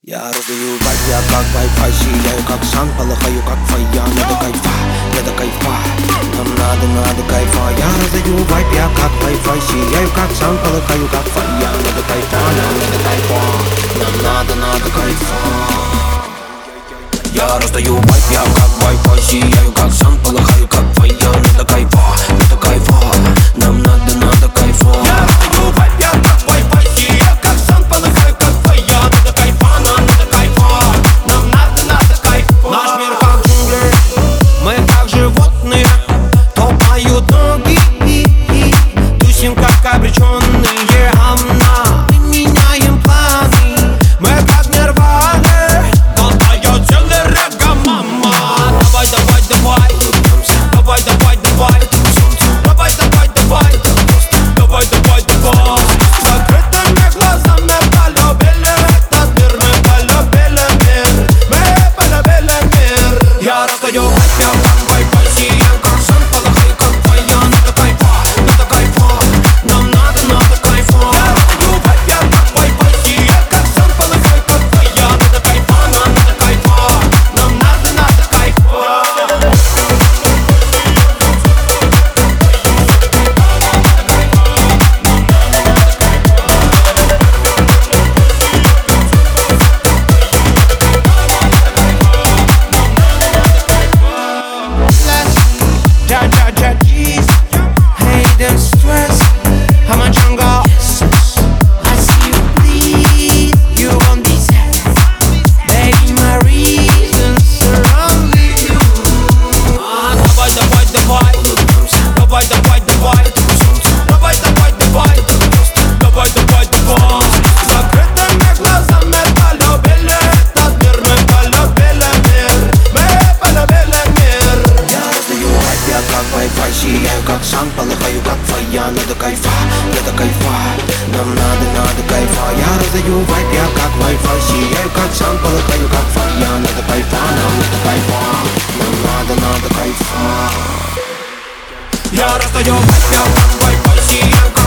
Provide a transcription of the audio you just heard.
Я раздаю вайб, я как Wi-Fi, сияю как сан, полыхаю как фая. Надо кайфа, нам надо кайфа. Я раздаю вайб, я как Wi-Fi, сияю как сан, полыхаю как фая. Надо кайфа, нам надо кайфа. Я раздаю вайб, я как Wi-Fi, сияю как сан, полыхаю как фая. Надо кайфа, нам надо кайфа. Я раздаю вайб, я как Wi-Fi, сияю как сан, полыхаю как фая. Надо кайфа, нам надо кайфа. Наш мир как джунгли, мы как животные, топают ноги, тусим как обреченные гамна. Мы меняем планы, мы как нирваны, толкает целый река, мама. Давай, закрытыми глазами полюбили этот мир, мы полюбили мир, мы полюбили мир. Я раздаю вайб, я как Wi-Fi, сияю как сан, полыхаю как фая. Надо кайфа, нам надо кайфа. Я раздаю вайб, я как Wi-Fi, сияю как сан, полыхаю как фая. Надо кайфа, нам надо кайфа. Hate and stress, I'm a jungle. I see you bleed, you won't be sad. Baby, my reasons are only you. Давай. Закрытыми глазами полюбили этот мир, мы полюбили мир, мы полюбили мир. Я раздаю вайб, я как Wi-Fi, сияю как сан, полыхаю как фая. Надо кайфа, нам надо кайфа. Я раздаю вайб, я как Wi-Fi, сияю как сан, полыхаю как фая. Надо кайфа, нам надо кайфа. Я раздаю вайб, я как Wi-Fi, сияю как